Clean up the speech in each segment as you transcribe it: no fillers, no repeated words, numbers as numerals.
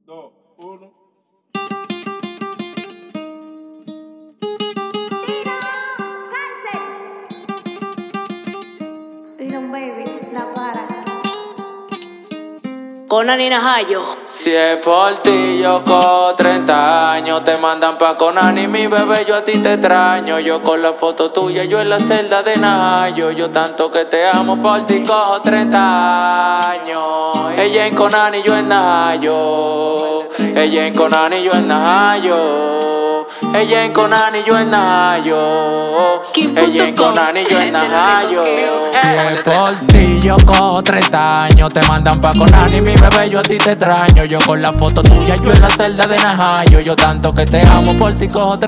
2, 1. Freedom Baby, la para. Conan y Najayo. Si es por ti, yo con 30 años te mandan pa' Conan y mi bebé, yo a ti te extraño. Yo con la foto tuya, yo en la celda de Najayo. Yo tanto que te amo, por ti cojo 30 años. Ella en Conan y yo en Najayo. Ella en Conan y yo en Najayo. Ella en Conan y yo en Najayo. Ella en Conan y yo en Najayo. Si es por ti, yo cojo 30 años te mandan pa' Conan y mi bebé, yo a ti te extraño. Yo con la foto tuya, yo en la celda de Najayo. Yo tanto que te amo, por ti cojo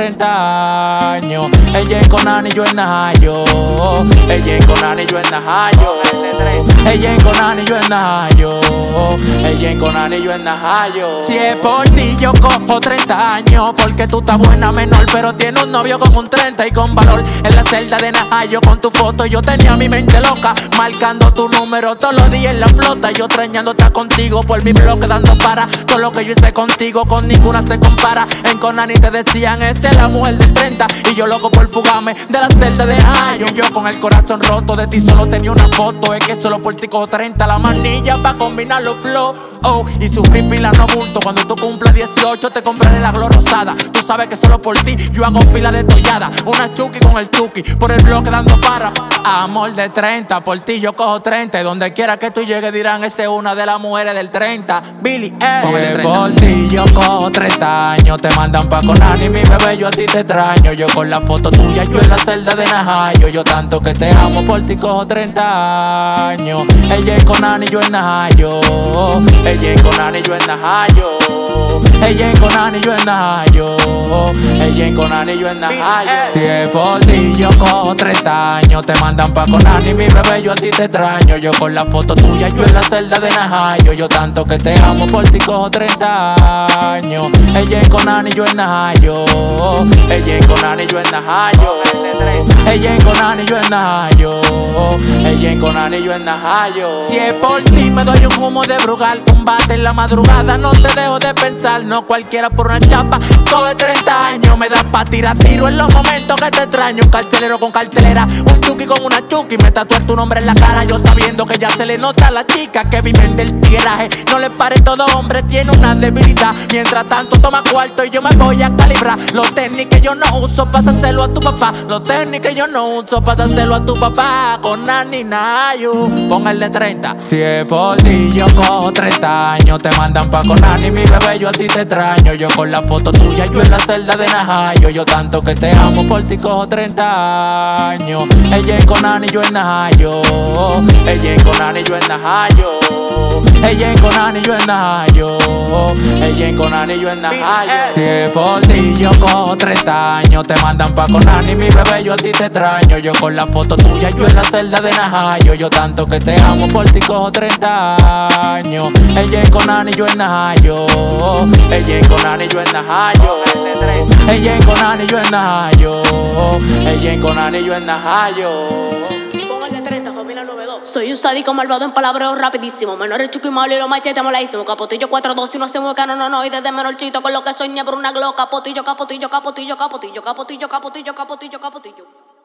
30 años. Ella en Conan y yo en Najayo. Ella en Conan y yo en Najayo. Ella en Conan y yo en Najayo. Ella en Conan y yo en Najayo. Si es por ti, yo cojo 30 años. Porque tú estás buena menor, pero tiene un novio con un 30 y con valor. En la celda de Najayo con tu foto, yo tenía mi mente loca, marcando tu número todos los días en la flota. Yo extrañando estar contigo por mi bloque dando para. Todo lo que yo hice contigo con ninguna se compara. En Conan y te decían, esa es la mujer del 30. Y yo loco por fugarme de la celda de Najayo. Yo con el corazón roto, de ti solo tenía una foto. Es que solo por ti cojo 30 la manilla pa' combinar los flow. Oh, y sufrí pila no bulto. Cuando tú cumplas 18 te compraré la Gloria rosada. Tú sabes que solo por ti yo hago pila de tollada. Una chuki con el chuki, por el bloque dando para. Amor de 30, por ti yo cojo 30. Y donde quiera que tú llegues dirán, esa es una de las mujeres del 30. Billy, Si es por ti yo cojo 30 años te mandan pa' Conan y mi bebé, yo a ti te extraño. Yo con la foto tuya, yo en la celda de Najayo. Yo tanto que te amo, por ti cojo 30 años. Ella en Conan y yo en Najayo. Ella en Conan y yo en Najayo. Ella en Conan y yo en Najayo. Ella en Conan y yo en Najayo. Si es por ti yo cojo 30 años te mandan pa' Conan y mi bebé, yo a ti te extraño. Yo con la foto tuya, yo en la celda de Najayo. Yo tanto que te amo, por ti cojo 30 años. Ella en Conan y yo en Najayo. Ella en Conan y yo en Najayo. Ella en Conan y yo en Najayo. Ella en Conan y yo en Najayo. Si es por ti me doy un humo de brugal, un bate en la madrugada, no te dejo de pensar. No cualquiera por una chapa, coge 30 años. Me das pa' tirar tiro en los momentos que te extraño. Un cartelero con cartelera, un chuki con una chuki. Me tatué tu nombre en la cara, yo sabiendo que ya se le nota a las chicas que viven del tigueraje. No les pare, todo hombre tiene una debilidad. Mientras tanto toma cuarto y yo me voy a calibrar. Los tenis que yo no uso, pásaselo a tu papá. Los tenis que yo no uso, pásaselo a tu papá. Conan y Najayo, póngale 30. Si es por ti yo cojo 30 años te mandan pa' Conan y mi bebé, yo a ti te extraño. Yo con la foto tuya, yo en la celda de Najayo. Yo tanto que te amo, por ti cojo 30 años. Ella en Conan y yo en Najayo. Ella en Conan y yo en Najayo. Ella en Conan y yo en Najayo. Ella en Conan y yo en Najayo. Si es por ti yo cojo 30 años te mandan pa' Conan y mi bebé, yo a ti te extraño. Yo con la foto tuya, yo en la celda de Najayo. Yo tanto que te amo, por ti cojo 30 años. Ella en Conan y yo en Najayo. Ella en Conan y yo en Najayo. Ella en Conan y yo en Najayo. Ella en Conan y yo en Najayo. Póngale 30, familia 92. Soy un sádico malvado en palabreo rapidísimo. Menor chuco y malo y lo machete moladísimo. Capotillo 4-2 y no hacemos cano, no. Y desde menorchito con lo que soñé por una glock. Capotillo, capotillo, capotillo, capotillo, capotillo, capotillo, capotillo, capotillo.